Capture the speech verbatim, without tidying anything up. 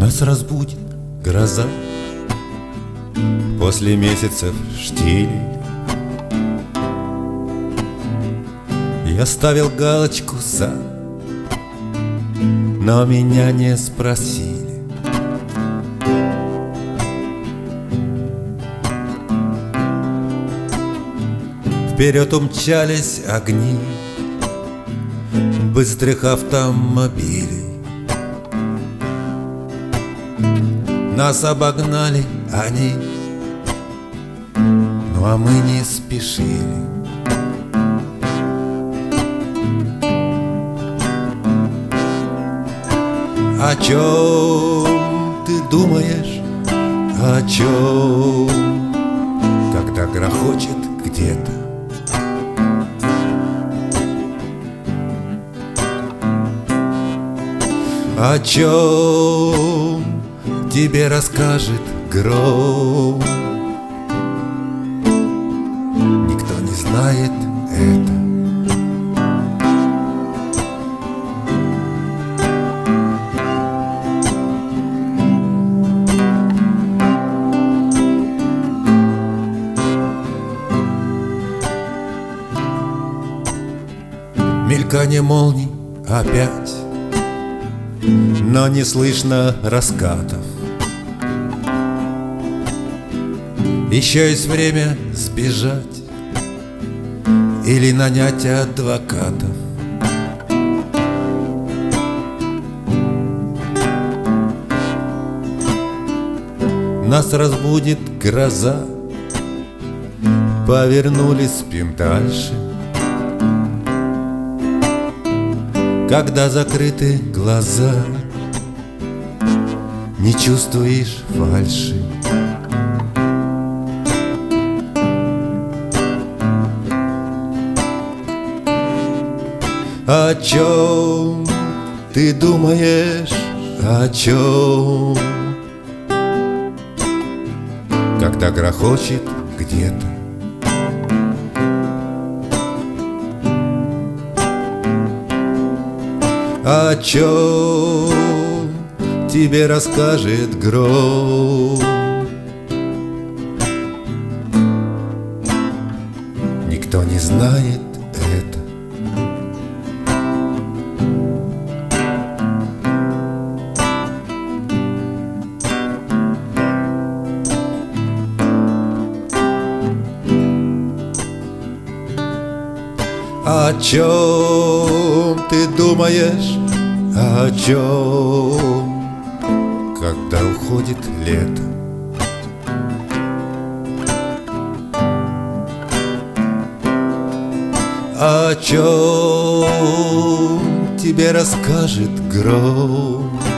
Нас разбудит гроза после месяцев штилей. Я ставил галочку «за», но меня не спросили. Вперед умчались огни быстрых автомобилей. Нас обогнали они, ну а мы не спешили. О чем ты думаешь, о чем, когда грохочет где-то? О чем тебе расскажет гром? Никто не знает это. Мелькание молний опять, но не слышно раскатов. Еще есть время сбежать или нанять адвокатов. Нас разбудит гроза, повернули, спим дальше. Когда закрыты глаза, не чувствуешь фальши. О чем ты думаешь, о чем, когда грохочет где-то? О чем тебе расскажет гром? Никто не знает это. О чем ты думаешь, о чем, когда уходит лето? О чем тебе расскажет гром?